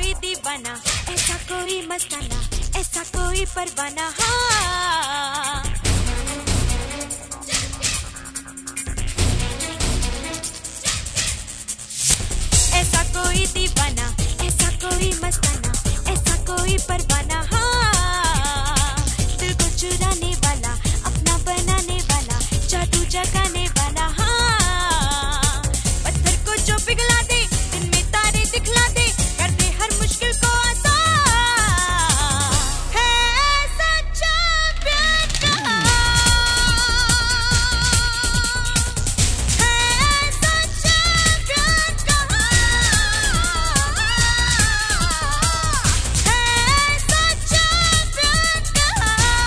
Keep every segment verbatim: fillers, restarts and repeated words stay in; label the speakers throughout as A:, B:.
A: कोई दीवाना, ऐसा कोई मस्ताना, ऐसा कोई परवाना, हाँ। ऐसा कोई दीवाना, ऐसा कोई मस्ताना, ऐसा कोई परवाना, हाँ। दिल को चुराने वाला, अपना बनाने वाला, जादू जगाने वाला, हाँ। पत्थर को जो पिघला दे, दिन में तारे दिखला दे, कर दे हर मुश्किल को आसान, है सच्चा प्यार का, है सच्चा प्यार का, है सच्चा प्यार का।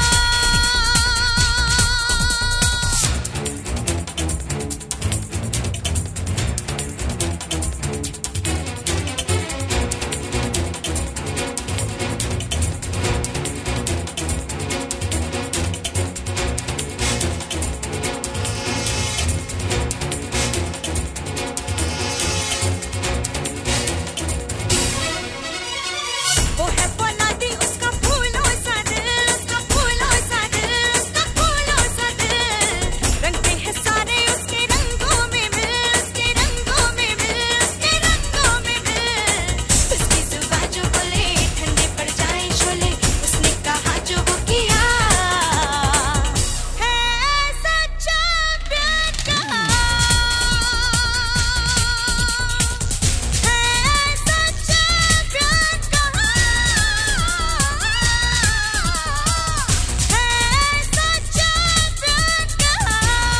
A: वो है फौलादी, उसका फूलों सा दिल, उसका फूलों सा दिल, उसका फूलों सा दिल। रंगते हैं सारे उसके रंगों में मिल, उसके रंगों में मिल, उसके रंगों में मिल। उसकी जुबान जो बोले, ठंडे पड़ जाए शोले, उसने कहा जो वो किया, है सच्चा प्यार का, है सच्चा प्यार का, है सच्चा प्यार का।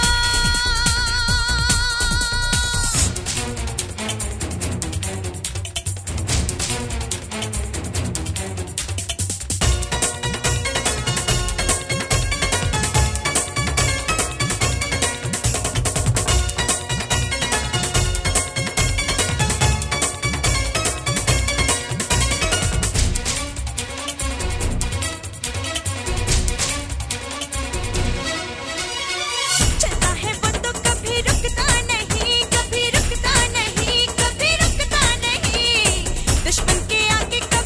A: चलता है वो तो कभी रुकता नहीं, कभी रुकता नहीं, कभी रुकता नहीं। दुश्मन के आगे कभी